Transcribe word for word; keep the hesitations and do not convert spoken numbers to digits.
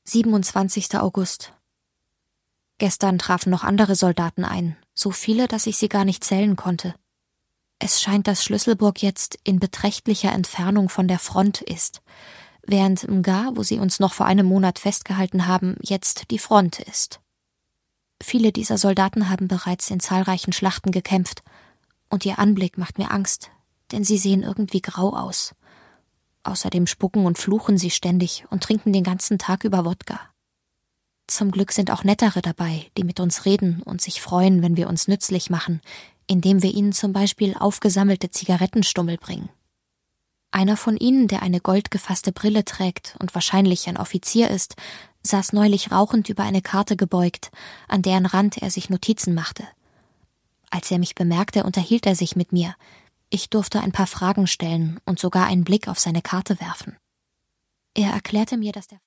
siebenundzwanzigster August. Gestern trafen noch andere Soldaten ein, so viele, dass ich sie gar nicht zählen konnte. Es scheint, dass Schlüsselburg jetzt in beträchtlicher Entfernung von der Front ist, während Mga, wo sie uns noch vor einem Monat festgehalten haben, jetzt die Front ist. Viele dieser Soldaten haben bereits in zahlreichen Schlachten gekämpft, und ihr Anblick macht mir Angst, denn sie sehen irgendwie grau aus. Außerdem spucken und fluchen sie ständig und trinken den ganzen Tag über Wodka. Zum Glück sind auch Nettere dabei, die mit uns reden und sich freuen, wenn wir uns nützlich machen, indem wir ihnen zum Beispiel aufgesammelte Zigarettenstummel bringen. Einer von ihnen, der eine goldgefasste Brille trägt und wahrscheinlich ein Offizier ist, saß neulich rauchend über eine Karte gebeugt, an deren Rand er sich Notizen machte. Als er mich bemerkte, unterhielt er sich mit mir. Ich durfte ein paar Fragen stellen und sogar einen Blick auf seine Karte werfen. Er erklärte mir, dass der